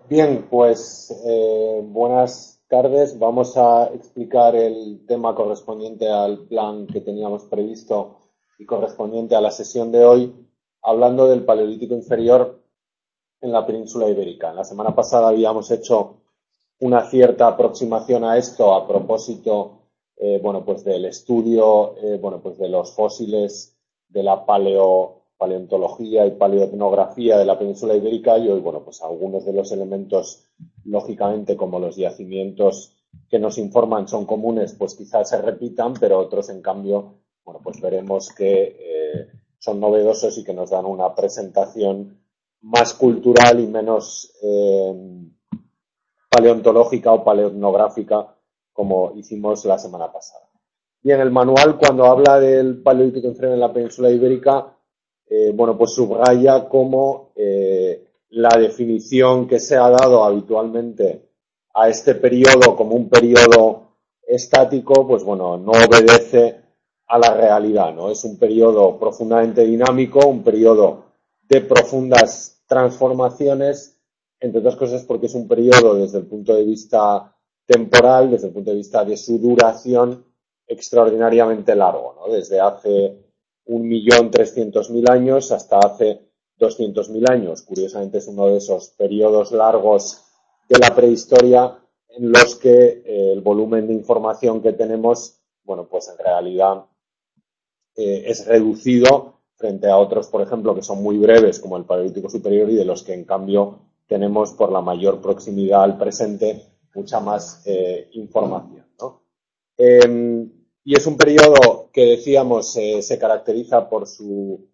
Bien, pues buenas tardes. Vamos a explicar el tema correspondiente al plan que teníamos previsto y correspondiente a la sesión de hoy, hablando del Paleolítico inferior en la península ibérica. La semana pasada habíamos hecho una cierta aproximación a esto a propósito, pues del estudio, pues de los fósiles de la paleontología y paleoetnografía de la península ibérica y hoy, pues algunos de los elementos, lógicamente, como los yacimientos que nos informan son comunes, pues quizás se repitan, pero otros, en cambio, pues veremos que son novedosos y que nos dan una presentación más cultural y menos paleontológica o paleoetnográfica como hicimos la semana pasada. Bien, el manual, cuando habla del Paleolítico inferior en la península ibérica, pues subraya cómo la definición que se ha dado habitualmente a este periodo como un periodo estático, no obedece a la realidad, ¿no? Es un periodo profundamente dinámico, un periodo de profundas transformaciones, entre otras cosas porque es un periodo desde el punto de vista temporal, desde el punto de vista de su duración, extraordinariamente largo, ¿no? Desde hace 1.300.000 años hasta hace 200.000 años. Curiosamente es uno de esos periodos largos de la prehistoria en los que el volumen de información que tenemos, pues en realidad es reducido frente a otros, por ejemplo, que son muy breves, como el Paleolítico superior, y de los que en cambio tenemos, por la mayor proximidad al presente, mucha más información, ¿no? Y es un periodo que, decíamos, se caracteriza por su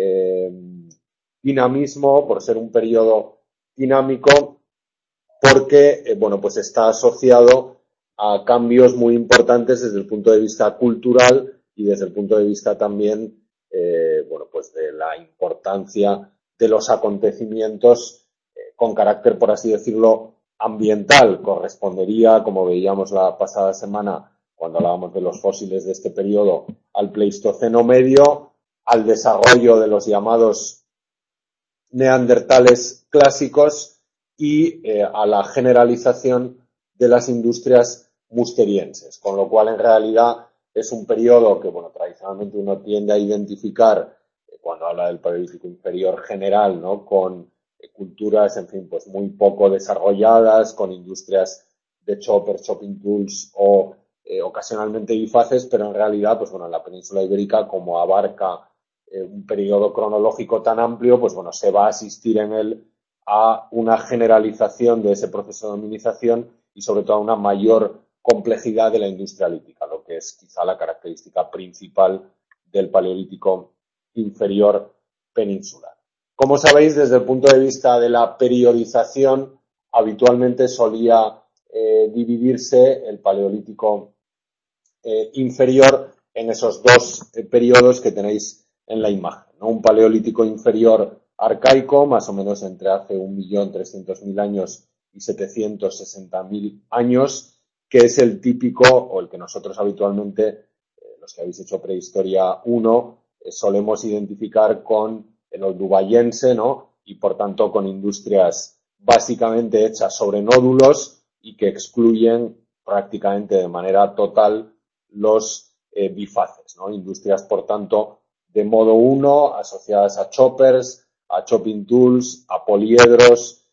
dinamismo, por ser un periodo dinámico, porque pues está asociado a cambios muy importantes desde el punto de vista cultural y desde el punto de vista también pues de la importancia de los acontecimientos con carácter, por así decirlo, ambiental. Correspondería, como veíamos la pasada semana cuando hablábamos de los fósiles de este periodo, al Pleistoceno medio, al desarrollo de los llamados neandertales clásicos y a la generalización de las industrias musterienses, con lo cual en realidad es un periodo que tradicionalmente uno tiende a identificar cuando habla del Paleolítico inferior general, ¿no? Con culturas, en fin, pues muy poco desarrolladas, con industrias de choppers, chopping tools o ocasionalmente bifaces, pero en realidad, en la península ibérica, como abarca un periodo cronológico tan amplio, se va a asistir en él a una generalización de ese proceso de hominización y sobre todo a una mayor complejidad de la industria lítica, lo que es quizá la característica principal del Paleolítico inferior peninsular. Como sabéis, desde el punto de vista de la periodización, habitualmente solía dividirse el Paleolítico inferior en esos dos periodos que tenéis en la imagen, ¿no? Un Paleolítico inferior arcaico, más o menos entre hace 1.300.000 años y 760.000 años, que es el típico, o el que nosotros habitualmente, los que habéis hecho prehistoria 1, solemos identificar con el oldubayense, ¿no? Y por tanto con industrias básicamente hechas sobre nódulos y que excluyen prácticamente de manera total los bifaces, ¿no? Industrias, por tanto, de modo 1, asociadas a choppers, a chopping tools, a poliedros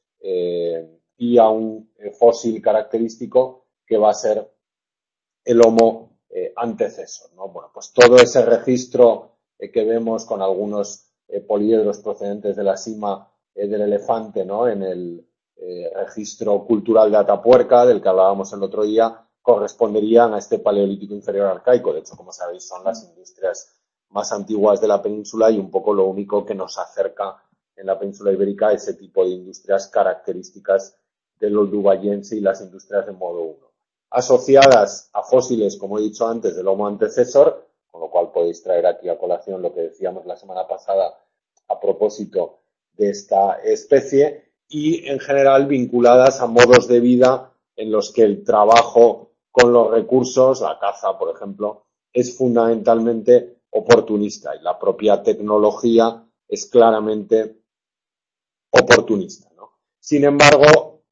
y a un fósil característico que va a ser el Homo antecesor, ¿no? Pues todo ese registro que vemos con algunos poliedros procedentes de la cima del elefante, ¿no? En el registro cultural de Atapuerca, del que hablábamos el otro día, corresponderían a este Paleolítico inferior arcaico. De hecho, como sabéis, son las industrias más antiguas de la península y un poco lo único que nos acerca en la península ibérica a ese tipo de industrias características del oldubayense y las industrias de modo 1. Asociadas a fósiles, como he dicho antes, del Homo antecesor, con lo cual podéis traer aquí a colación lo que decíamos la semana pasada a propósito de esta especie, y en general vinculadas a modos de vida en los que el trabajo con los recursos, la caza, por ejemplo, es fundamentalmente oportunista y la propia tecnología es claramente oportunista, ¿no? Sin embargo,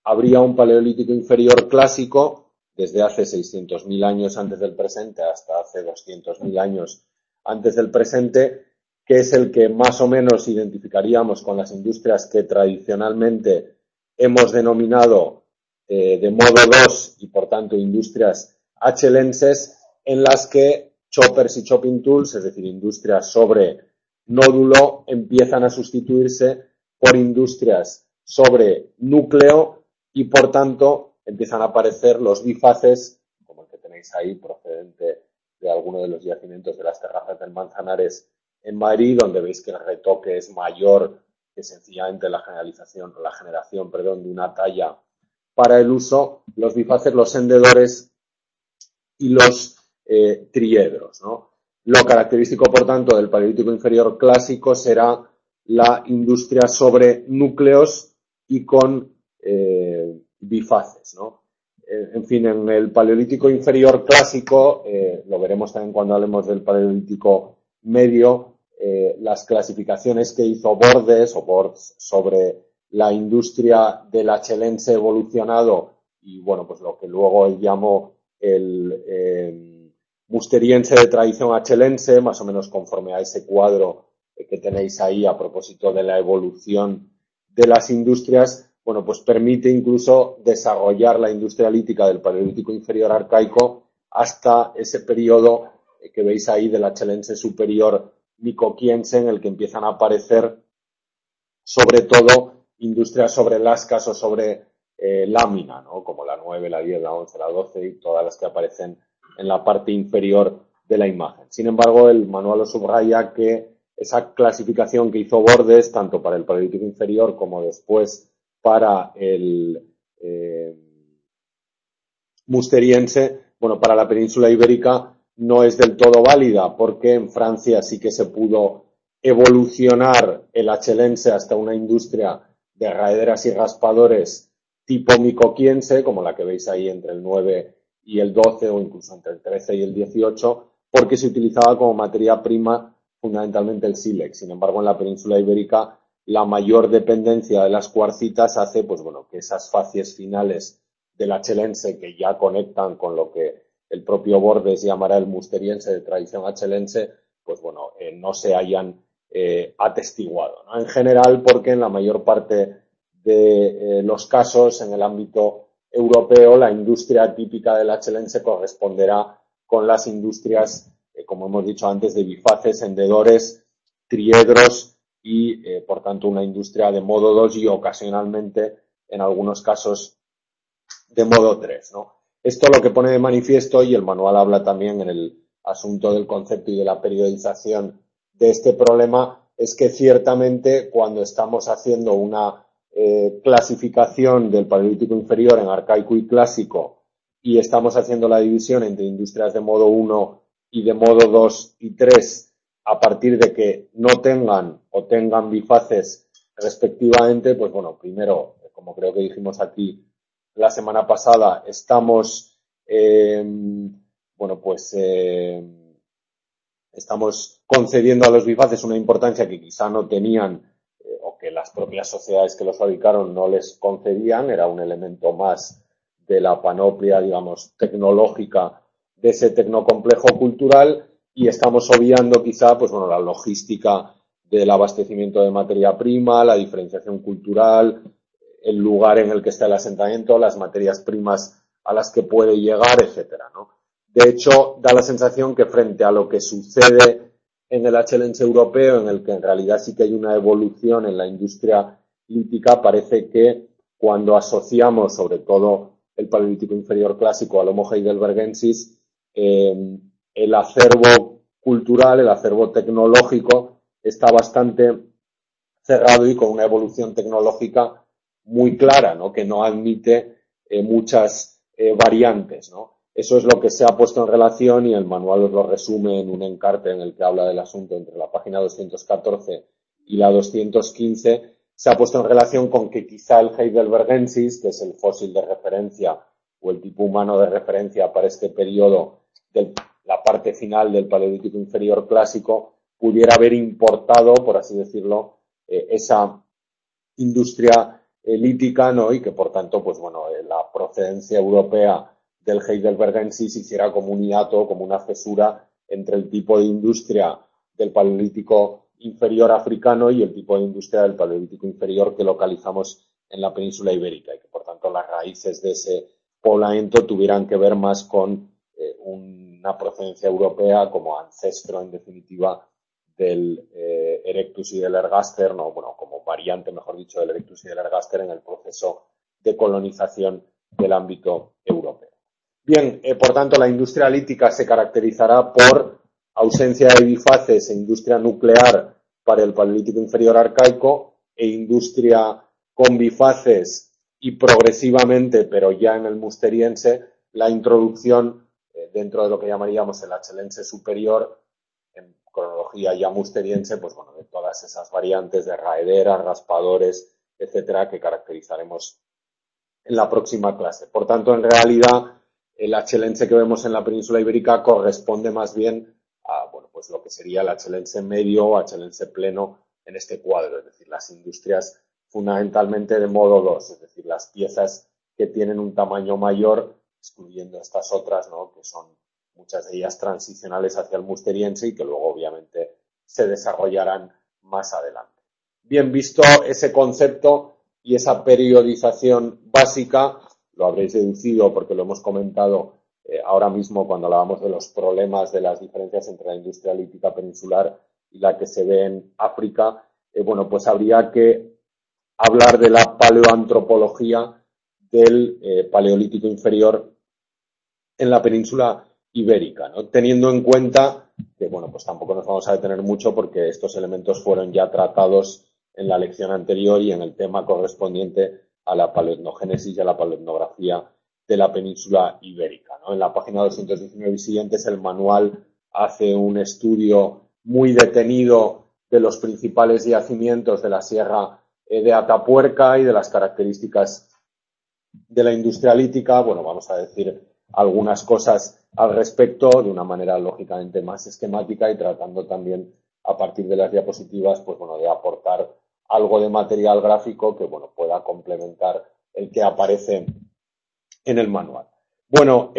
habría un paleolítico inferior clásico desde hace 600.000 años antes del presente hasta hace 200.000 años antes del presente, que es el que más o menos identificaríamos con las industrias que tradicionalmente hemos denominado de modo 2 y por tanto industrias achelenses, en las que choppers y chopping tools, es decir, industrias sobre nódulo, empiezan a sustituirse por industrias sobre núcleo y por tanto empiezan a aparecer los bifaces, como el que tenéis ahí, procedente de alguno de los yacimientos de las terrazas del Manzanares en Madrid, donde veis que el retoque es mayor que sencillamente la generación de una talla para el uso, los bifaces, los hendedores y los triedros, ¿no? Lo característico, por tanto, del paleolítico inferior clásico será la industria sobre núcleos y con bifaces, ¿no? En fin, en el paleolítico inferior clásico, lo veremos también cuando hablemos del paleolítico medio, las clasificaciones que hizo Bordes sobre la industria del achelense evolucionado y, bueno, pues lo que luego él llamó el musteriense de tradición achelense, más o menos conforme a ese cuadro que tenéis ahí a propósito de la evolución de las industrias, bueno, pues permite incluso desarrollar la industria lítica del paleolítico inferior arcaico hasta ese periodo que veis ahí del achelense superior micoquiense, en el que empiezan a aparecer sobre todo industrias sobre lascas o sobre lámina, ¿no? Como la 9, la 10, la 11, la 12 y todas las que aparecen en la parte inferior de la imagen. Sin embargo, el manual os subraya que esa clasificación que hizo Bordes, tanto para el paleolítico inferior como después para el musteriense, bueno, para la península ibérica no es del todo válida, porque en Francia sí que se pudo evolucionar el achelense hasta una industria de raederas y raspadores tipo micoquiense, como la que veis ahí entre el 9 y el 12 o incluso entre el 13 y el 18, porque se utilizaba como materia prima fundamentalmente el sílex. Sin embargo, en la península ibérica la mayor dependencia de las cuarcitas hace, pues bueno, que esas facies finales del achelense que ya conectan con lo que el propio Bordes llamará el musteriense de tradición achelense, pues bueno, no se hayan atestiguado, ¿no? En general, porque en la mayor parte de los casos en el ámbito europeo la industria típica del achelense corresponderá con las industrias, como hemos dicho antes, de bifaces, hendedores, triedros y, por tanto, una industria de modo 2 y ocasionalmente, en algunos casos, de modo 3, ¿no? Esto lo que pone de manifiesto, y el manual habla también en el asunto del concepto y de la periodización de este problema, es que ciertamente cuando estamos haciendo una clasificación del paleolítico inferior en arcaico y clásico y estamos haciendo la división entre industrias de modo 1 y de modo 2 y 3 a partir de que no tengan o tengan bifaces respectivamente, pues bueno, primero, como creo que dijimos aquí la semana pasada, estamos estamos concediendo a los bifaces una importancia que quizá no tenían o que las propias sociedades que los fabricaron no les concedían, era un elemento más de la panoplia, digamos, tecnológica de ese tecnocomplejo cultural, y estamos obviando quizá, pues bueno, la logística del abastecimiento de materia prima, la diferenciación cultural, el lugar en el que está el asentamiento, las materias primas a las que puede llegar, etcétera, ¿no? De hecho, da la sensación que frente a lo que sucede en el achelense europeo, en el que en realidad sí que hay una evolución en la industria lítica, parece que cuando asociamos sobre todo el paleolítico inferior clásico al Homo heidelbergensis, el acervo cultural, el acervo tecnológico está bastante cerrado y con una evolución tecnológica muy clara, ¿no? Que no admite muchas variantes, ¿no? Eso es lo que se ha puesto en relación y el manual os lo resume en un encarte en el que habla del asunto entre la página 214 y la 215. Se ha puesto en relación con que quizá el heidelbergensis, que es el fósil de referencia o el tipo humano de referencia para este periodo de la parte final del paleolítico inferior clásico, pudiera haber importado, por así decirlo, esa industria lítica, ¿no? Y que por tanto, pues bueno, la procedencia europea del heidelbergensis hiciera como un hiato, como una cesura entre el tipo de industria del Paleolítico inferior africano y el tipo de industria del Paleolítico inferior que localizamos en la península ibérica, y que por tanto las raíces de ese poblamiento tuvieran que ver más con una procedencia europea como ancestro, en definitiva, del Erectus y del Ergaster, no, bueno, como variante, mejor dicho, del Erectus y del Ergaster en el proceso de colonización del ámbito europeo. Bien, por tanto, la industria lítica se caracterizará por ausencia de bifaces e industria nuclear para el Paleolítico inferior arcaico, e industria con bifaces y progresivamente, pero ya en el musteriense, la introducción dentro de lo que llamaríamos el achelense superior, en cronología ya musteriense, pues bueno, de todas esas variantes de raederas, raspadores, etcétera, que caracterizaremos en la próxima clase. Por tanto, en realidad, el achelense que vemos en la península ibérica corresponde más bien a, bueno, pues lo que sería el achelense medio o achelense pleno en este cuadro, es decir, las industrias fundamentalmente de modo 2, es decir, las piezas que tienen un tamaño mayor, excluyendo estas otras, ¿no?, que son muchas de ellas transicionales hacia el musteriense y que luego obviamente se desarrollarán más adelante. Bien, visto ese concepto y esa periodización básica, lo habréis deducido porque lo hemos comentado ahora mismo cuando hablábamos de los problemas de las diferencias entre la industria lítica peninsular y la que se ve en África, bueno, pues habría que hablar de la paleoantropología del Paleolítico inferior en la península ibérica, ¿no? Teniendo en cuenta que, bueno, pues tampoco nos vamos a detener mucho porque estos elementos fueron ya tratados en la lección anterior y en el tema correspondiente a la paleoetnogénesis y a la paleoetnografía de la península ibérica, ¿no? En la página 219 y siguientes el manual hace un estudio muy detenido de los principales yacimientos de la sierra de Atapuerca y de las características de la industria lítica. Bueno, vamos a decir algunas cosas al respecto de una manera lógicamente más esquemática y tratando también a partir de las diapositivas, pues bueno, de aportar algo de material gráfico que, bueno, pueda complementar el que aparece en el manual. Bueno,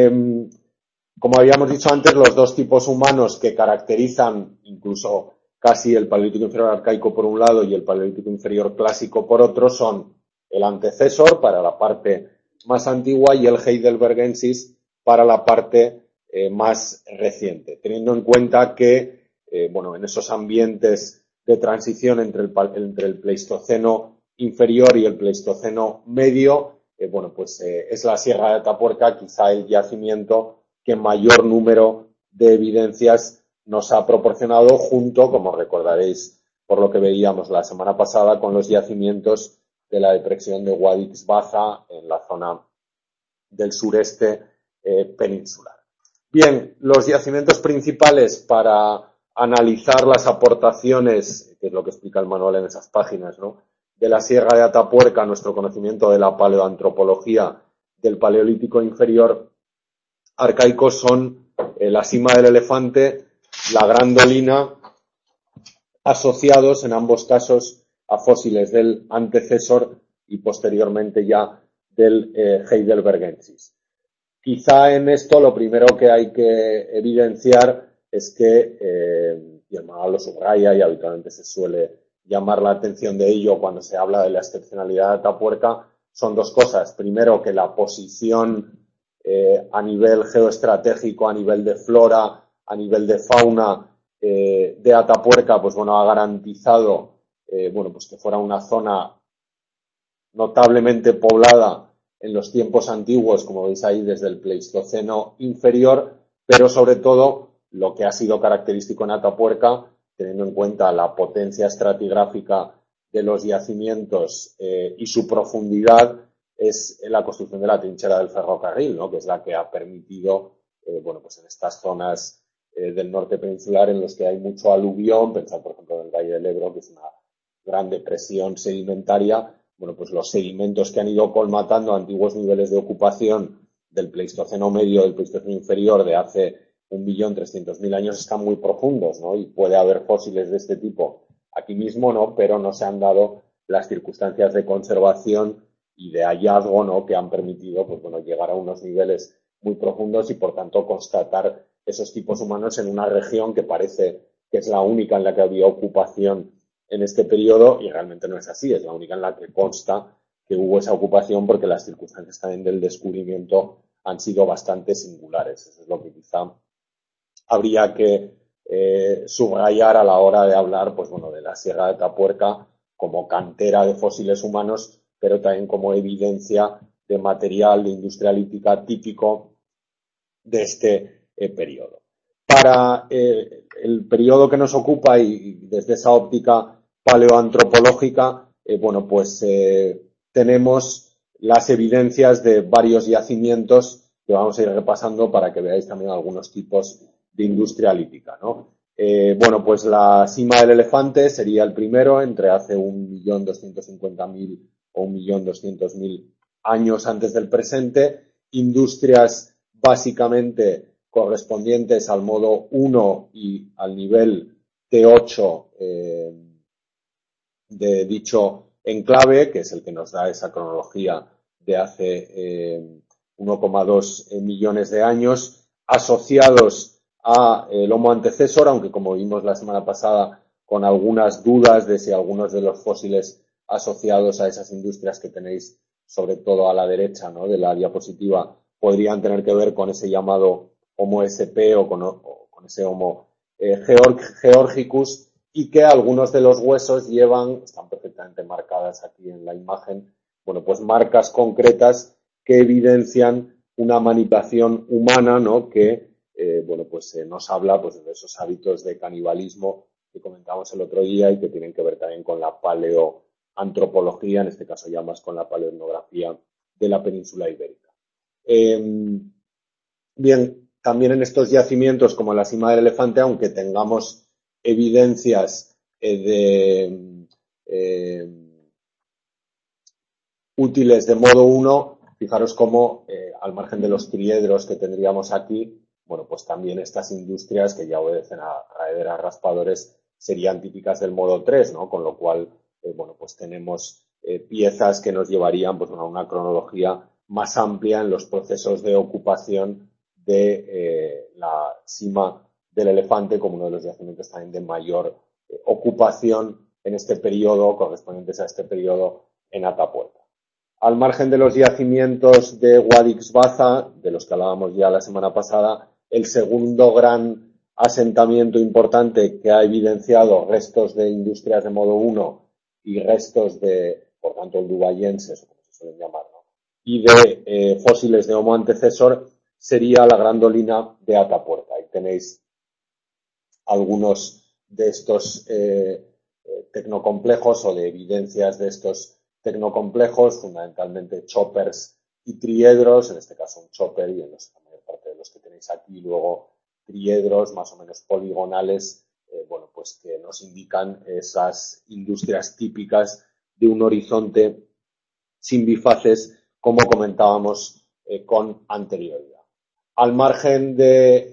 como habíamos dicho antes, los dos tipos humanos que caracterizan incluso casi el Paleolítico inferior arcaico por un lado y el Paleolítico inferior clásico por otro son el antecesor para la parte más antigua y el heidelbergensis para la parte más reciente, teniendo en cuenta que, bueno, en esos ambientes de transición entre el Pleistoceno inferior y el Pleistoceno medio, bueno, pues es la Sierra de Atapuerca quizá el yacimiento que mayor número de evidencias nos ha proporcionado junto, como recordaréis por lo que veíamos la semana pasada, con los yacimientos de la depresión de Guadix-Baza en la zona del sureste peninsular. Bien, los yacimientos principales para analizar las aportaciones, que es lo que explica el manual en esas páginas, ¿no?, de la Sierra de Atapuerca a nuestro conocimiento de la paleoantropología del Paleolítico inferior arcaico son la Sima del Elefante, la Gran Dolina, asociados en ambos casos a fósiles del antecesor y posteriormente ya del heidelbergensis. Quizá en esto lo primero que hay que evidenciar es que, y el manual lo subraya y habitualmente se suele llamar la atención de ello cuando se habla de la excepcionalidad de Atapuerca, son dos cosas. Primero, que la posición a nivel geoestratégico, a nivel de flora, a nivel de fauna de Atapuerca, pues bueno, ha garantizado bueno, pues que fuera una zona notablemente poblada en los tiempos antiguos, como veis ahí, desde el Pleistoceno inferior, pero sobre todo lo que ha sido característico en Atapuerca, teniendo en cuenta la potencia estratigráfica de los yacimientos y su profundidad, es la construcción de la trinchera del ferrocarril, ¿no?, que es la que ha permitido, bueno, pues en estas zonas del norte peninsular en los que hay mucho aluvión, pensad por ejemplo en el Valle del Ebro, que es una gran depresión sedimentaria, bueno, pues los sedimentos que han ido colmatando antiguos niveles de ocupación del Pleistoceno medio, del Pleistoceno inferior de hace 1.300.000 años están muy profundos, ¿no? Y puede haber fósiles de este tipo aquí mismo, ¿no? Pero no se han dado las circunstancias de conservación y de hallazgo, ¿no?, que han permitido, pues bueno, llegar a unos niveles muy profundos y, por tanto, constatar esos tipos humanos en una región que parece que es la única en la que había ocupación en este periodo, y realmente no es así, es la única en la que consta que hubo esa ocupación, porque las circunstancias también del descubrimiento han sido bastante singulares. Eso es lo que quizá habría que subrayar a la hora de hablar, pues bueno, de la Sierra de Atapuerca como cantera de fósiles humanos, pero también como evidencia de material de industria lítica típico de este periodo. Para el periodo que nos ocupa y desde esa óptica paleoantropológica, bueno, pues tenemos las evidencias de varios yacimientos que vamos a ir repasando para que veáis también algunos tipos de industria lítica, ¿no? Bueno, pues la Sima del Elefante sería el primero, entre hace 1.250.000 o 1.200.000 años antes del presente. Industrias básicamente correspondientes al modo 1 y al nivel T8 de dicho enclave, que es el que nos da esa cronología de hace 1,2 millones de años, asociados a el Homo antecesor, aunque como vimos la semana pasada, con algunas dudas de si algunos de los fósiles asociados a esas industrias que tenéis sobre todo a la derecha, ¿no?, de la diapositiva, podrían tener que ver con ese llamado Homo SP o con ese Homo Georgicus, y que algunos de los huesos llevan, están perfectamente marcadas aquí en la imagen, bueno, pues marcas concretas que evidencian una manipulación humana, ¿no?, que, bueno, pues nos habla pues de esos hábitos de canibalismo que comentamos el otro día y que tienen que ver también con la paleoantropología, en este caso ya más con la paleoetnografía de la península ibérica. Bien, también en estos yacimientos como la Sima del Elefante, aunque tengamos evidencias útiles de modo 1, fijaros cómo al margen de los triedros que tendríamos aquí, bueno, pues también estas industrias que ya obedecen a raederas raspadores serían típicas del modo 3, ¿no? Con lo cual, bueno, pues tenemos piezas que nos llevarían pues, a una cronología más amplia en los procesos de ocupación de la Sima del Elefante como uno de los yacimientos también de mayor ocupación en este periodo, correspondientes a este periodo en Atapuerca. Al margen de los yacimientos de Guadix-Baza, de los que hablábamos ya la semana pasada, el segundo gran asentamiento importante que ha evidenciado restos de industrias de modo 1 y restos de, por tanto, oldubayenses, como se suelen llamar, ¿no?, y de fósiles de Homo antecesor, sería la grandolina de Atapuerca. Ahí tenéis algunos de estos tecnocomplejos o de evidencias de estos tecnocomplejos, fundamentalmente choppers y triedros, en este caso un chopper y en la mayor parte de los que tenéis aquí, luego triedros más o menos poligonales, bueno, pues que nos indican esas industrias típicas de un horizonte sin bifaces, como comentábamos con anterioridad. Al margen de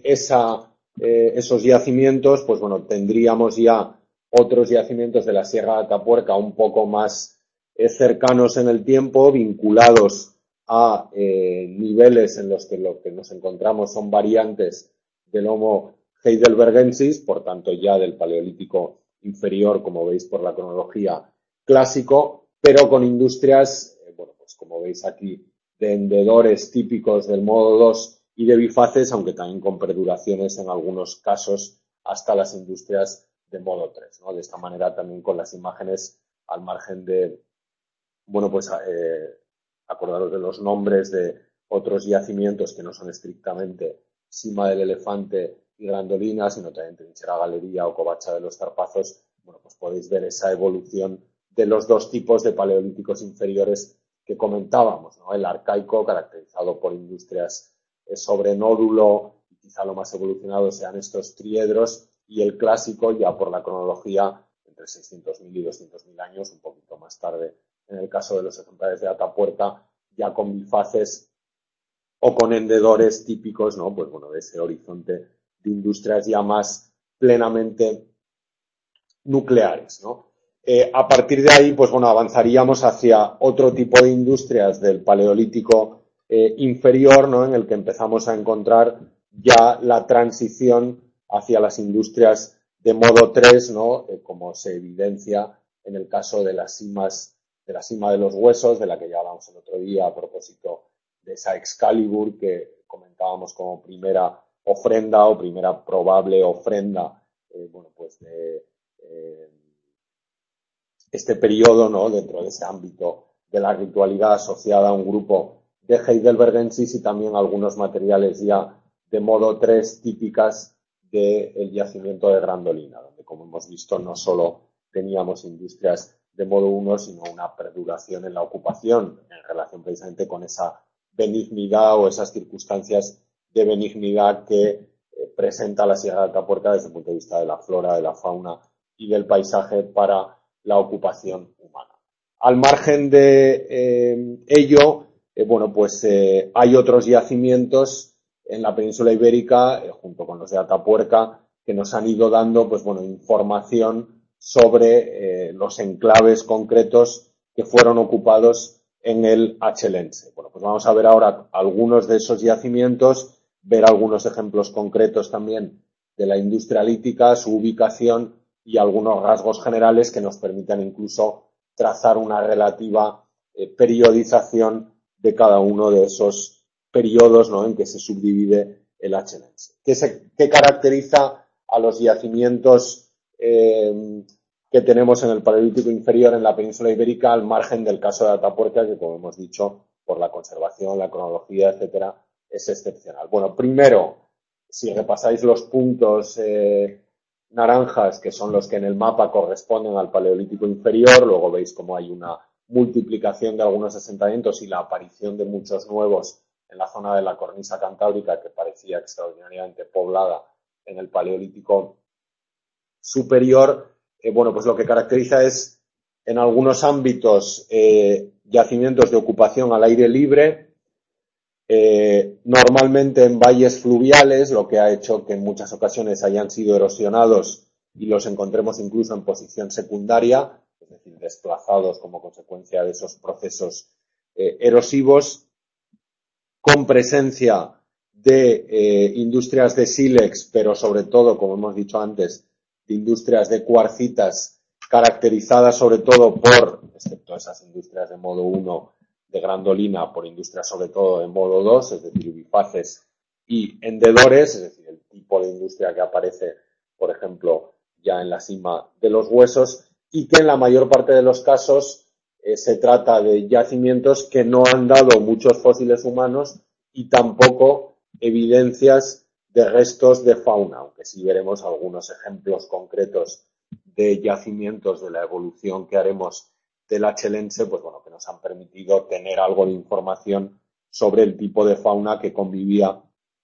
esos yacimientos, pues bueno, tendríamos ya otros yacimientos de la Sierra de Atapuerca un poco más cercanos en el tiempo, vinculados a niveles en los que lo que nos encontramos son variantes del Homo heidelbergensis, por tanto ya del Paleolítico inferior, como veis por la cronología, clásico, pero con industrias, bueno, pues como veis aquí, de hendedores típicos del modo 2 y de bifaces, aunque también con perduraciones en algunos casos hasta las industrias de modo 3, ¿no? De esta manera también con las imágenes al margen de, bueno, pues acordaros de los nombres de otros yacimientos que no son estrictamente Sima del Elefante y Grandolina, sino también Trinchera Galería o Covacha de los Zarpazos. Bueno, pues podéis ver esa evolución de los dos tipos de paleolíticos inferiores que comentábamos, ¿no? El arcaico, caracterizado por industrias sobre nódulo, y quizá lo más evolucionado sean estos triedros, y el clásico, ya por la cronología, entre 600.000 y 200.000 años, un poquito más tarde, en el caso de los ejemplares de Atapuerca, ya con bifaces o con hendedores típicos, ¿no? Pues bueno, de ese horizonte de industrias ya más plenamente nucleares, ¿no? A partir de ahí, pues bueno, avanzaríamos hacia otro tipo de industrias del Paleolítico inferior, ¿no? En el que empezamos a encontrar ya la transición hacia las industrias de modo 3, ¿no? Como se evidencia en el caso de las cimas, de la cima de los huesos, de la que ya hablamos el otro día a propósito de esa Excalibur que comentábamos como primera ofrenda o primera probable ofrenda, bueno, pues de este periodo, ¿no? Dentro de ese ámbito de la ritualidad asociada a un grupo de heidelbergensis y también algunos materiales ya de modo 3 típicas del yacimiento de Grandolina, donde, como hemos visto, no solo teníamos industrias de modo 1, sino una perduración en la ocupación en relación precisamente con esa benignidad o esas circunstancias de benignidad que presenta la Sierra de Atapuerca desde el punto de vista de la flora, de la fauna y del paisaje para la ocupación humana. Al margen de ello, bueno, pues hay otros yacimientos en la península ibérica, junto con los de Atapuerca, que nos han ido dando, pues bueno, información sobre los enclaves concretos que fueron ocupados en el Achelense. Bueno, pues vamos a ver ahora algunos de esos yacimientos, ver algunos ejemplos concretos también de la industria lítica, su ubicación y algunos rasgos generales que nos permitan incluso trazar una relativa periodización de cada uno de esos periodos, ¿no? En que se subdivide el Achelense. ¿Qué caracteriza a los yacimientos que tenemos en el Paleolítico inferior en la península ibérica al margen del caso de Atapuerca, que, como hemos dicho, por la conservación, la cronología, etcétera, es excepcional? Bueno, primero, si repasáis los puntos naranjas, que son los que en el mapa corresponden al Paleolítico inferior, luego veis cómo hay una multiplicación de algunos asentamientos y la aparición de muchos nuevos en la zona de la cornisa cantábrica, que parecía extraordinariamente poblada en el Paleolítico superior. Bueno, pues lo que caracteriza es, en algunos ámbitos, yacimientos de ocupación al aire libre, normalmente en valles fluviales, lo que ha hecho que en muchas ocasiones hayan sido erosionados y los encontremos incluso en posición secundaria, es decir, desplazados como consecuencia de esos procesos erosivos, con presencia de industrias de sílex, pero sobre todo, como hemos dicho antes, de industrias de cuarcitas, caracterizadas sobre todo por, excepto esas industrias de modo 1, de Grandolina, por industrias sobre todo de modo 2, es decir, bifaces y hendedores, es decir, el tipo de industria que aparece, por ejemplo, ya en la cima de los huesos, y que en la mayor parte de los casos se trata de yacimientos que no han dado muchos fósiles humanos y tampoco evidencias de restos de fauna, aunque sí veremos algunos ejemplos concretos de yacimientos de la evolución que haremos del Achelense, pues bueno, que nos han permitido tener algo de información sobre el tipo de fauna que convivía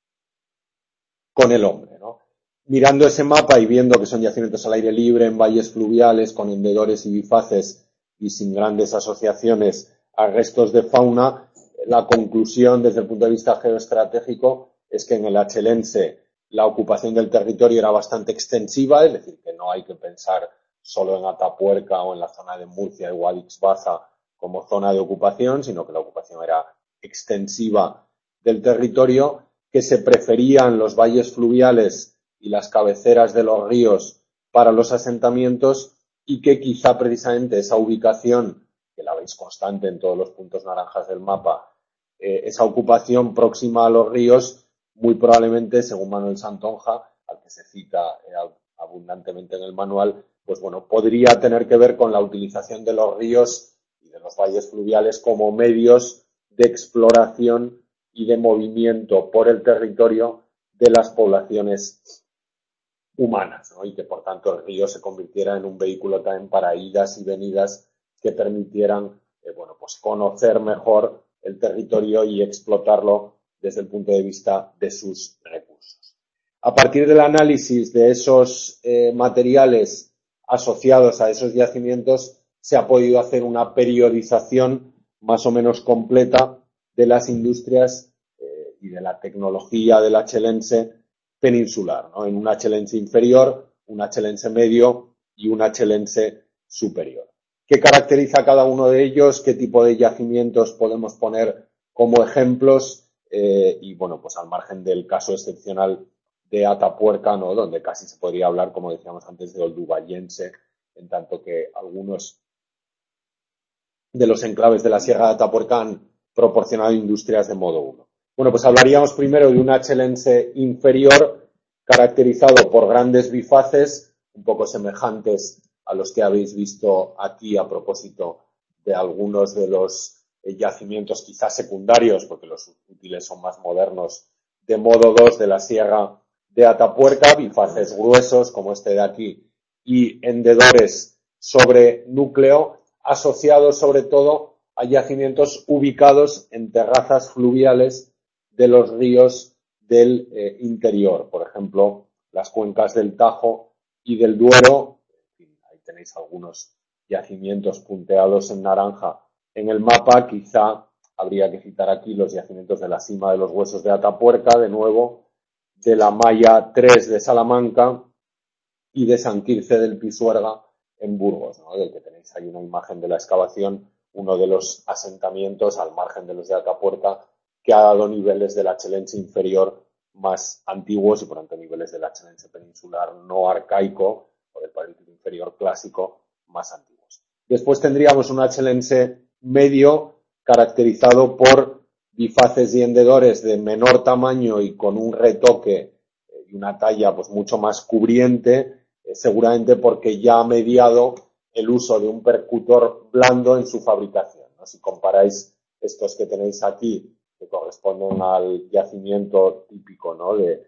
con el hombre, ¿no? Mirando ese mapa y viendo que son yacimientos al aire libre, en valles fluviales, con hendedores y bifaces y sin grandes asociaciones a restos de fauna, la conclusión desde el punto de vista geoestratégico es que en el Achelense la ocupación del territorio era bastante extensiva, es decir, que no hay que pensar solo en Atapuerca o en la zona de Murcia y Guadix-Baza como zona de ocupación, sino que la ocupación era extensiva del territorio, que se preferían los valles fluviales y las cabeceras de los ríos para los asentamientos y que quizá precisamente esa ubicación, que la veis constante en todos los puntos naranjas del mapa, esa ocupación próxima a los ríos, muy probablemente, según Manuel Santonja, al que se cita abundantemente en el manual, pues bueno, podría tener que ver con la utilización de los ríos y de los valles fluviales como medios de exploración y de movimiento por el territorio de las poblaciones humanas, ¿no? Y que por tanto el río se convirtiera en un vehículo también para idas y venidas que permitieran bueno, pues conocer mejor el territorio y explotarlo desde el punto de vista de sus recursos. A partir del análisis de esos materiales asociados a esos yacimientos, se ha podido hacer una periodización más o menos completa de las industrias y de la tecnología del Achelense peninsular, ¿no? En un Achelense inferior, un Achelense medio y un Achelense superior. ¿Qué caracteriza cada uno de ellos? ¿Qué tipo de yacimientos podemos poner como ejemplos? Y bueno, pues al margen del caso excepcional de Atapuerca, ¿no? Donde casi se podría hablar, como decíamos antes, de oldubayense, en tanto que algunos de los enclaves de la Sierra de Atapuerca han proporcionado industrias de modo 1. Bueno, pues hablaríamos primero de un achelense inferior caracterizado por grandes bifaces, un poco semejantes a los que habéis visto aquí a propósito de algunos de los yacimientos quizás secundarios, porque los útiles son más modernos, de modo 2 de la Sierra de Atapuerca, bifaces gruesos como este de aquí y hendedores sobre núcleo, asociados sobre todo a yacimientos ubicados en terrazas fluviales de los ríos del interior, por ejemplo, las cuencas del Tajo y del Duero. Ahí tenéis algunos yacimientos punteados en naranja en el mapa. Quizá habría que citar aquí los yacimientos de la Sima de los Huesos de Atapuerca, de nuevo, de la Malla 3 de Salamanca y de San Quirce del Pisuerga en Burgos, ¿no? Del que tenéis ahí una imagen de la excavación, uno de los asentamientos al margen de los de Atapuerca que ha dado niveles del achelense inferior más antiguos y por tanto niveles del achelense peninsular no arcaico o del paleolítico inferior clásico más antiguos. Después tendríamos un achelense medio caracterizado por bifaces y hendedores de menor tamaño y con un retoque y una talla pues mucho más cubriente, seguramente porque ya ha mediado el uso de un percutor blando en su fabricación, ¿no? Si comparáis estos que tenéis aquí, que corresponden al yacimiento típico, ¿no? De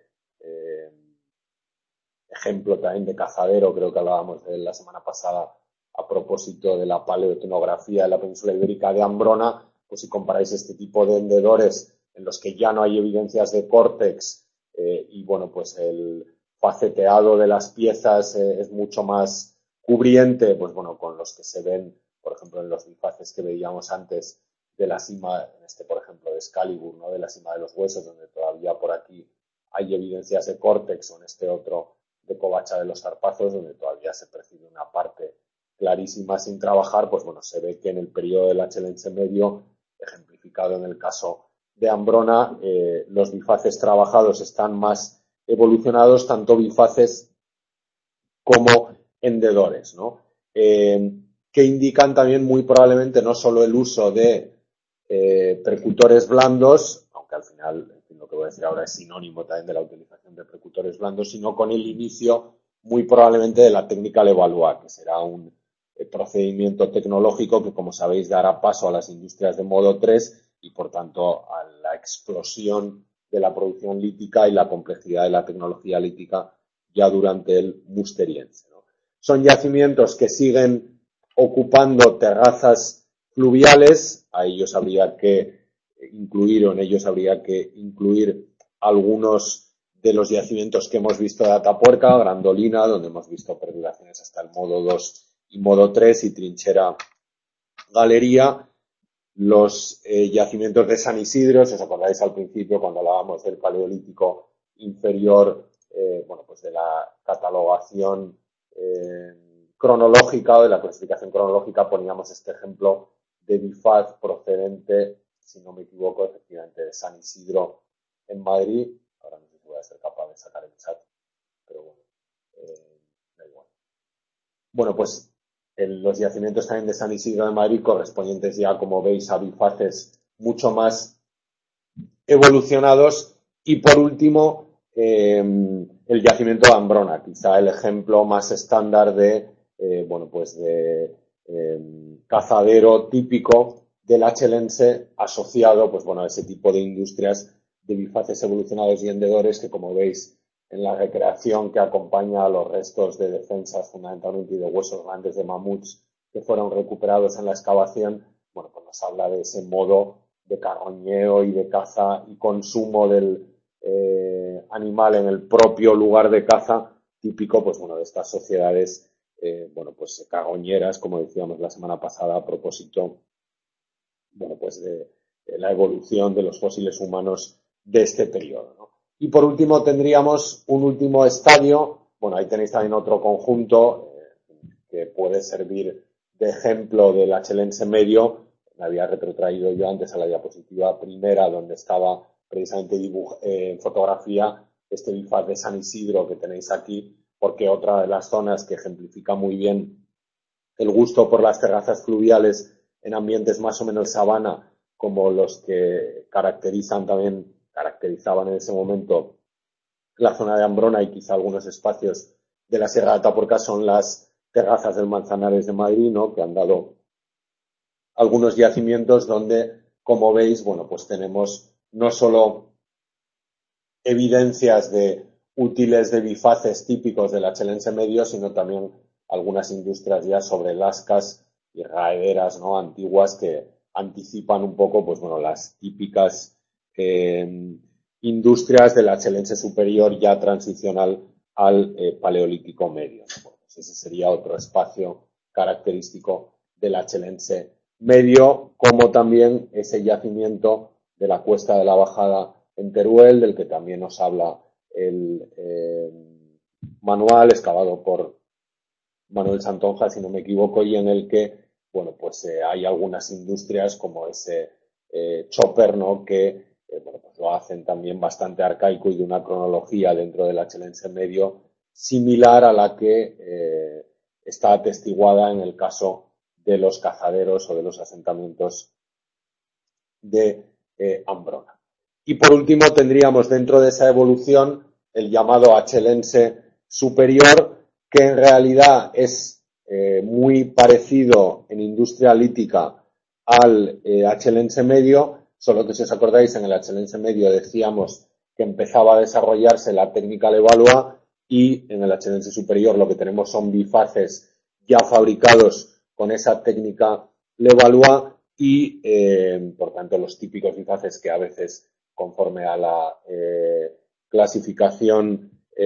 ejemplo también de cazadero, creo que hablábamos de él la semana pasada a propósito de la paleoetnografía de la península ibérica de Ambrona, pues si comparáis este tipo de hendedores en los que ya no hay evidencias de córtex y bueno, pues el faceteado de las piezas es mucho más cubriente, pues bueno, con los que se ven, por ejemplo, en los bifaces que veíamos antes de la cima, en este por ejemplo de Excalibur, ¿no? De la cima de los huesos, donde todavía por aquí hay evidencias de córtex, o en este otro de Covacha de los Zarpazos, donde todavía se percibe una parte clarísima sin trabajar, pues bueno, se ve que en el periodo del achelense medio, ejemplificado en el caso de Ambrona, los bifaces trabajados están más evolucionados, tanto bifaces como hendedores, ¿no? Que indican también muy probablemente no solo el uso de percutores blandos, aunque al final, en fin, lo que voy a decir ahora es sinónimo también de la utilización de percutores blandos, sino con el inicio muy probablemente de la técnica Levallois, que será un procedimiento tecnológico que, como sabéis, dará paso a las industrias de modo 3 y, por tanto, a la explosión de la producción lítica y la complejidad de la tecnología lítica ya durante el Musteriense, ¿no? Son yacimientos que siguen ocupando terrazas fluviales, a ellos habría que incluir, o en ellos habría que incluir algunos de los yacimientos que hemos visto de Atapuerca, Grandolina, donde hemos visto perduraciones hasta el modo 2 y modo 3, y Trinchera Galería, los yacimientos de San Isidro, si os acordáis al principio cuando hablábamos del paleolítico inferior, bueno, pues de la catalogación cronológica o de la clasificación cronológica, poníamos este ejemplo de bifaz procedente, si no me equivoco, efectivamente de San Isidro en Madrid. Ahora no sé si voy a ser capaz de sacar el chat, pero bueno, da igual. Bueno, pues los yacimientos también de San Isidro de Madrid, correspondientes ya, como veis, a bifaces mucho más evolucionados. Y por último, el yacimiento de Ambrona, quizá el ejemplo más estándar de, bueno, pues de cazadero típico del achelense asociado, pues bueno, a ese tipo de industrias de bifaces evolucionados y hendedores que, como veis, en la recreación que acompaña a los restos de defensas fundamentalmente y de huesos grandes de mamuts que fueron recuperados en la excavación, bueno, pues nos habla de ese modo de carroñeo y de caza y consumo del animal en el propio lugar de caza, típico, pues bueno, de estas sociedades, bueno, pues carroñeras, como decíamos la semana pasada a propósito, bueno, pues de la evolución de los fósiles humanos de este periodo, ¿no? Y por último tendríamos un último estadio, bueno, ahí tenéis también otro conjunto, que puede servir de ejemplo del achelense medio. Me había retrotraído yo antes a la diapositiva primera, donde estaba precisamente en fotografía este bifaz de San Isidro que tenéis aquí, porque otra de las zonas que ejemplifica muy bien el gusto por las terrazas fluviales en ambientes más o menos sabana, como los que caracterizaban en ese momento la zona de Ambrona y quizá algunos espacios de la Sierra de Atapuerca, son las terrazas del Manzanares de Madrid, ¿no? Que han dado algunos yacimientos donde, como veis, bueno, pues tenemos no solo evidencias de útiles de bifaces típicos del achelense medio, sino también algunas industrias ya sobre lascas y raederas, ¿no? Antiguas, que anticipan un poco, pues bueno, las típicas industrias del achelense superior ya transicional al paleolítico medio. Bueno, pues ese sería otro espacio característico del achelense medio, como también ese yacimiento de la Cuesta de la Bajada en Teruel, del que también nos habla el manual excavado por Manuel Santonja, si no me equivoco, y en el que, bueno, pues hay algunas industrias como ese chopper, ¿no? Que bueno, pues lo hacen también bastante arcaico y de una cronología dentro del achelense medio similar a la que está atestiguada en el caso de los cazaderos o de los asentamientos de Ambrona. Y por último tendríamos dentro de esa evolución el llamado achelense superior, que en realidad es muy parecido en industria lítica al achelense medio, solo que si os acordáis, en el achelense medio decíamos que empezaba a desarrollarse la técnica Levallois, y en el achelense superior lo que tenemos son bifaces ya fabricados con esa técnica Levallois y, por tanto, los típicos bifaces que a veces, conforme a la clasificación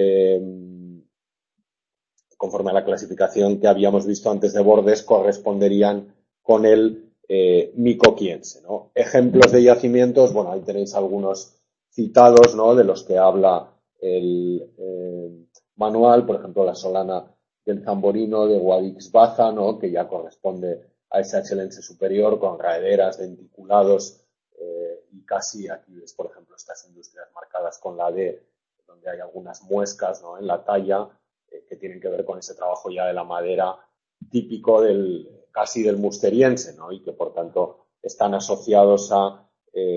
que habíamos visto antes de Bordes, corresponderían con el micoquiense, ¿no? Ejemplos de yacimientos, bueno, ahí tenéis algunos citados, ¿no? De los que habla el manual, por ejemplo, la Solana del Zamborino de Guadix-Baza, ¿no? Que ya corresponde a ese achelense superior, con raederas, denticulados, y casi aquí ves, por ejemplo, estas industrias marcadas con la D, donde hay algunas muescas, ¿no? En la talla, que tienen que ver con ese trabajo ya de la madera típico casi del musteriense, ¿no? Y que por tanto están asociados a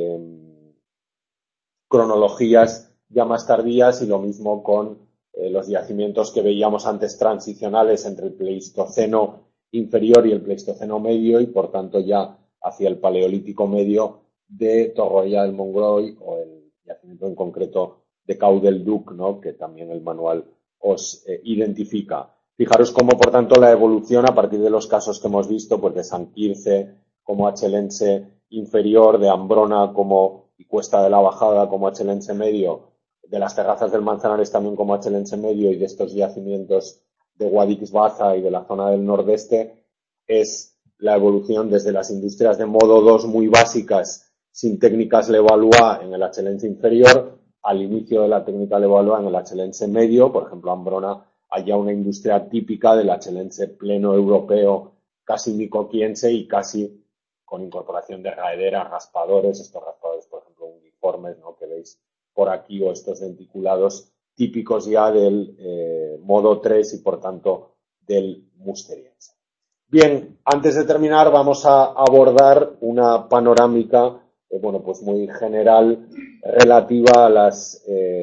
cronologías ya más tardías, y lo mismo con los yacimientos que veíamos antes transicionales entre el Pleistoceno inferior y el Pleistoceno medio, y por tanto ya hacia el Paleolítico medio de Torroella del Montgrí, o el yacimiento en concreto de Cau del Duc, ¿no? Que también el manual os identifica. Fijaros cómo, por tanto, la evolución a partir de los casos que hemos visto, pues de San Quirce como achelense inferior, de Ambrona y Cuesta de la Bajada como achelense medio, de las terrazas del Manzanares también como achelense medio, y de estos yacimientos de Guadix-Baza y de la zona del nordeste, es la evolución desde las industrias de modo 2 muy básicas, sin técnicas Levallois en el achelense inferior, al inicio de la técnica Levallois en el achelense medio. Por ejemplo, Ambrona, hay una industria típica del achelense pleno europeo, casi micoquiense y casi con incorporación de raederas, raspadores, estos raspadores, por ejemplo, uniformes, ¿no? Que veis por aquí, o estos denticulados típicos ya del modo 3 y, por tanto, del musteriense. Bien, antes de terminar, vamos a abordar una panorámica bueno, pues muy general relativa a las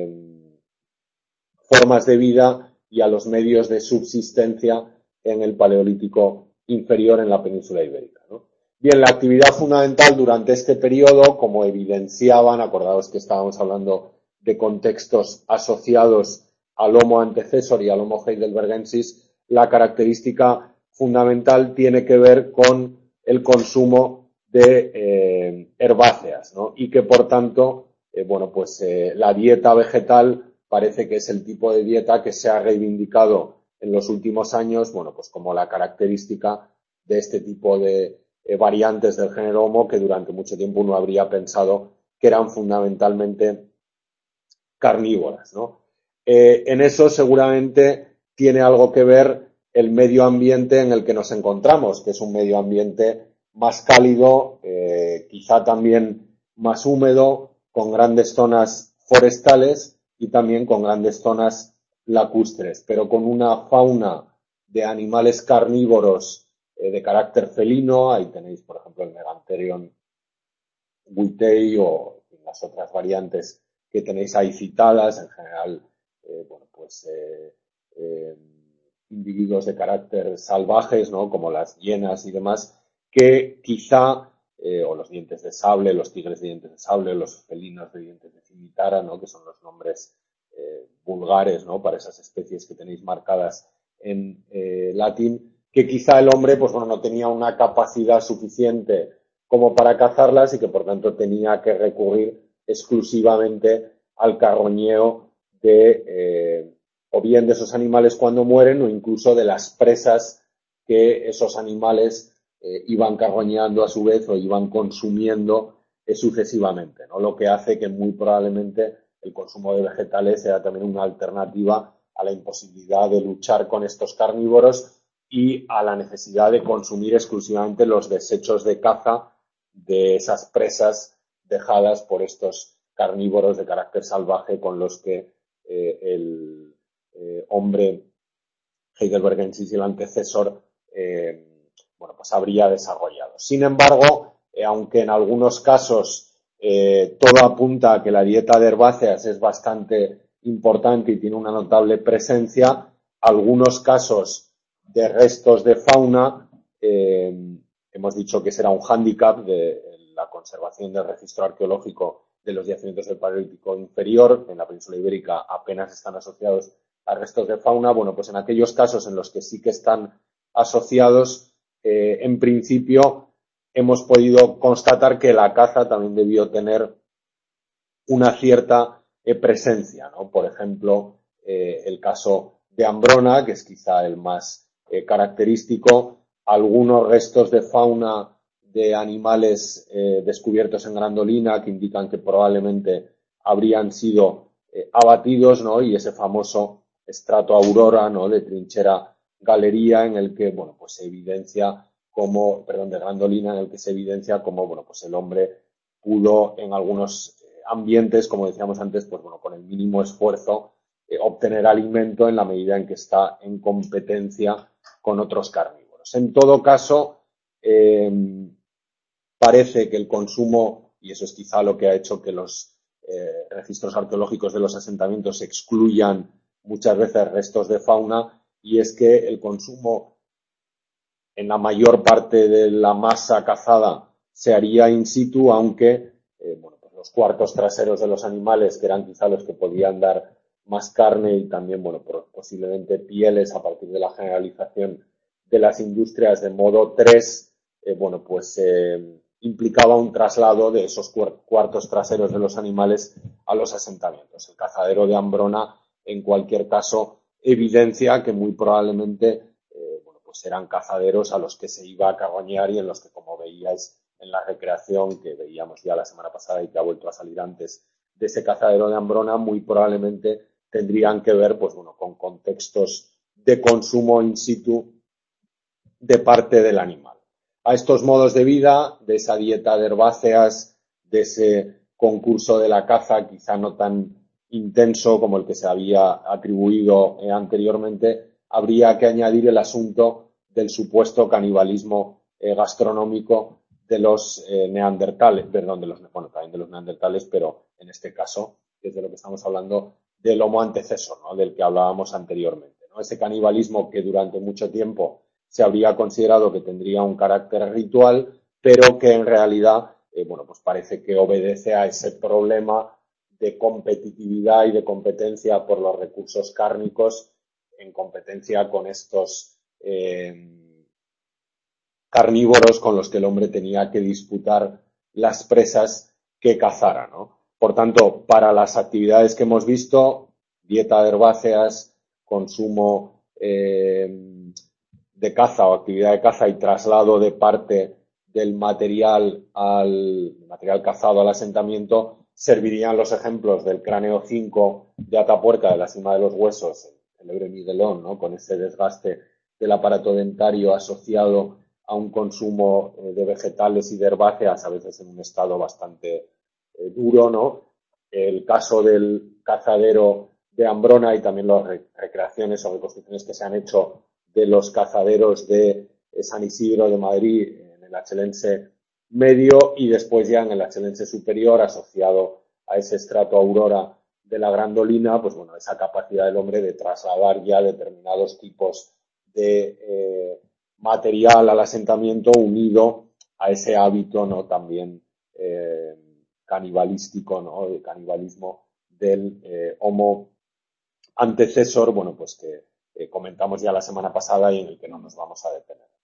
formas de vida y a los medios de subsistencia en el Paleolítico inferior en la península ibérica, ¿no? Bien, la actividad fundamental durante este periodo, como evidenciaban, acordaos que estábamos hablando de contextos asociados al Homo antecesor y al Homo heidelbergensis, la característica fundamental tiene que ver con el consumo de herbáceas, ¿no? Y que, por tanto, bueno, pues la dieta vegetal parece que es el tipo de dieta que se ha reivindicado en los últimos años, bueno, pues como la característica de este tipo de variantes del género Homo, que durante mucho tiempo uno habría pensado que eran fundamentalmente carnívoras, ¿no? En eso seguramente tiene algo que ver el medio ambiente en el que nos encontramos, que es un medio ambiente más cálido, quizá también más húmedo, con grandes zonas forestales y también con grandes zonas lacustres, pero con una fauna de animales carnívoros de carácter felino. Ahí tenéis, por ejemplo, el Megantherium buitei o las otras variantes que tenéis ahí citadas, en general, individuos de carácter salvajes, ¿no? Como las hienas y demás, que quizá, o los dientes de sable, los tigres de dientes de sable, los felinos de dientes de cimitara, ¿no? Que son los nombres vulgares, ¿no? Para esas especies que tenéis marcadas en latín, que quizá el hombre, pues bueno, no tenía una capacidad suficiente como para cazarlas y que por tanto tenía que recurrir exclusivamente al carroñeo de o bien de esos animales cuando mueren o incluso de las presas que esos animales iban carroñando a su vez o iban consumiendo sucesivamente, ¿no? Lo que hace que muy probablemente el consumo de vegetales sea también una alternativa a la imposibilidad de luchar con estos carnívoros y a la necesidad de consumir exclusivamente los desechos de caza de esas presas dejadas por estos carnívoros de carácter salvaje con los que el hombre heidelbergensis y el antecesor pues habría desarrollado. Sin embargo, aunque en algunos casos todo apunta a que la dieta de herbáceas es bastante importante y tiene una notable presencia, algunos casos de restos de fauna, hemos dicho que será un hándicap de la conservación del registro arqueológico de los yacimientos del Paleolítico inferior, en la península ibérica apenas están asociados a restos de fauna. Bueno, pues en aquellos casos en los que sí que están asociados, en principio hemos podido constatar que la caza también debió tener una cierta presencia, ¿no? Por ejemplo, el caso de Ambrona, que es quizá el más característico, algunos restos de fauna de animales descubiertos en Grandolina que indican que probablemente habrían sido abatidos, ¿no? Y ese famoso estrato aurora, ¿no? De trinchera galería en el que, bueno, pues se evidencia como, perdón, de Grandolina, en el que se evidencia como, bueno, pues el hombre pudo en algunos ambientes, como decíamos antes, pues bueno, con el mínimo esfuerzo obtener alimento en la medida en que está en competencia con otros carnívoros. En todo caso, parece que el consumo, y eso es quizá lo que ha hecho que los registros arqueológicos de los asentamientos excluyan muchas veces restos de fauna, y es que el consumo en la mayor parte de la masa cazada se haría in situ, aunque pues los cuartos traseros de los animales, que eran quizá los que podían dar más carne y también, bueno, posiblemente pieles a partir de la generalización de las industrias de modo 3, implicaba un traslado de esos cuartos traseros de los animales a los asentamientos. El cazadero de Ambrona, en cualquier caso, evidencia que muy probablemente eran cazaderos a los que se iba a carroñear y en los que, como veíais en la recreación que veíamos ya la semana pasada y que ha vuelto a salir antes de ese cazadero de Ambrona, muy probablemente tendrían que ver con contextos de consumo in situ de parte del animal. A estos modos de vida, de esa dieta de herbáceas, de ese concurso de la caza quizá no tan intenso como el que se había atribuido anteriormente, habría que añadir el asunto del supuesto canibalismo gastronómico de los neandertales, también de los neandertales, pero en este caso, que es de lo que estamos hablando, del Homo antecesor, ¿no? Del que hablábamos anteriormente, ¿no? Ese canibalismo que durante mucho tiempo se habría considerado que tendría un carácter ritual, pero que en realidad, pues parece que obedece a ese problema de competitividad y de competencia por los recursos cárnicos en competencia con estos carnívoros con los que el hombre tenía que disputar las presas que cazara, ¿no? Por tanto, para las actividades que hemos visto, dieta de herbáceas, consumo de caza o actividad de caza y traslado de parte del material cazado al asentamiento, servirían los ejemplos del cráneo 5 de Atapuerca, de la cima de los huesos, el Ebre Miguelón, ¿no? Con ese desgaste del aparato dentario asociado a un consumo de vegetales y de herbáceas, a veces en un estado bastante duro, ¿no? El caso del cazadero de Ambrona y también las recreaciones o reconstrucciones que se han hecho de los cazaderos de San Isidro de Madrid en el Achelense medio y después ya en el Achelense superior asociado a ese estrato aurora de la grandolina, pues bueno, esa capacidad del hombre de trasladar ya determinados tipos de material al asentamiento unido a ese hábito, ¿no? También canibalístico, ¿no? De canibalismo del Homo antecesor, bueno, pues que comentamos ya la semana pasada y en el que no nos vamos a detener.